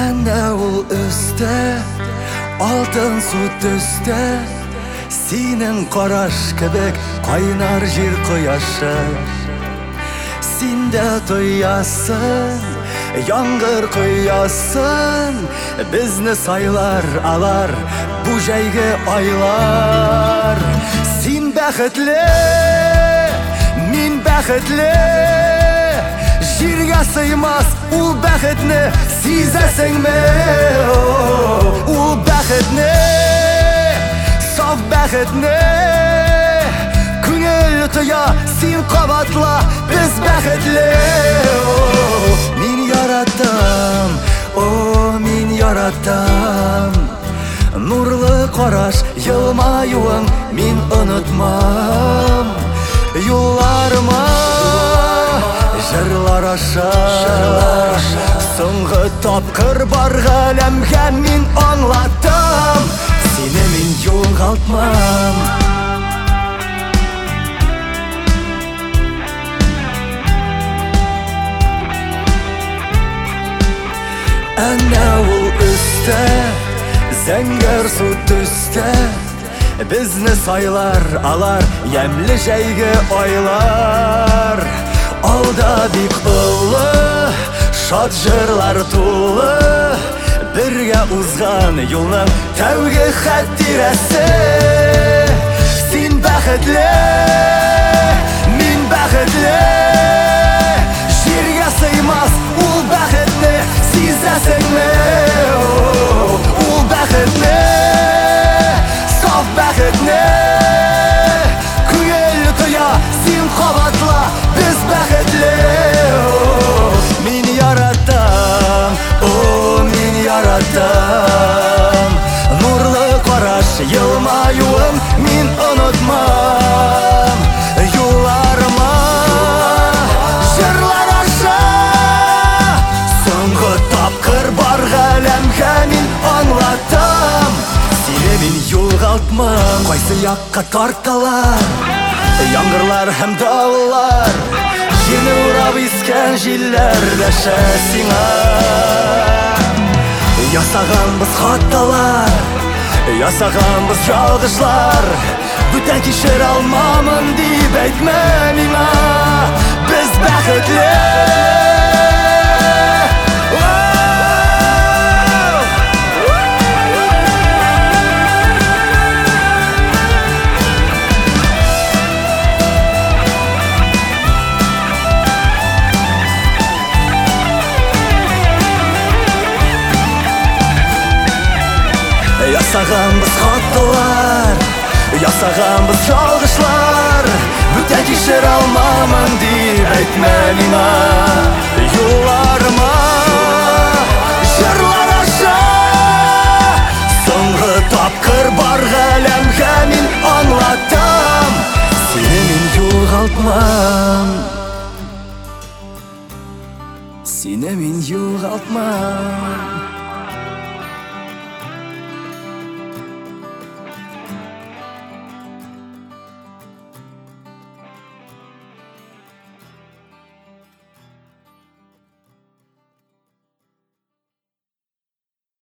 Әнә ул өстә, алтын су төстә, синең караш кебек кайнар җир кояшы. Син дә тоясың, яңгыр коясың, безне сайлар алар бу җәйге айлар. Син бәхетле, мин бәхетле, җиргә сыймас ул бәхетне сизәсеңме? Ул бәхетне, саф бәхетне күңел тоя, син кабатла, без бәхетле. Мин яратам, мин яратам, нурлы караш, елмаюың мин онытмам. Юлларыма җырлар аша, соңгы тапкыр бар галәмгә мин аңлатам, сине мин югалтмам. Әнә ул өстә, зәңгәр су төстә, безне сайлар алар ямьле җәйге айлар. Алда бик олы, шат җырлар тулы, бергә узган юлның тәүге хәтирәсе. Син бәхетле, мин бәхетле, җиргә сыймас ул бәхетне сизәсеңме? Ул бәхетне, саф бәхетне күңел тоя, син кабатла, без бәхетле. Мин яратам, мин яратам, нурлы караш, елмаюың мин онытмам. Юлларыма җырлар аша, соңгы тапкыр бар галәмгә мин аңлатам, сине мин югалтмам. Кайсы якка тарталар яңгырлар һәм давыллар, җирне урап искән җилләр дәшә сиңа. Ясаганбыз хаталар, ясаганбыз чалгышлар, бүтән кичер алмамын дип әйтмә миңа. Без бәхетле, ясаганбыз хаталар, ясаганбыз чалгышлар, бүтән кичер алмамын дип әйтмә миңа. Юлларыма җырлар аша, соңгы тапкыр бар галәмгә мин аңлатам, сине мин югалтмам, сине мин югалтмам.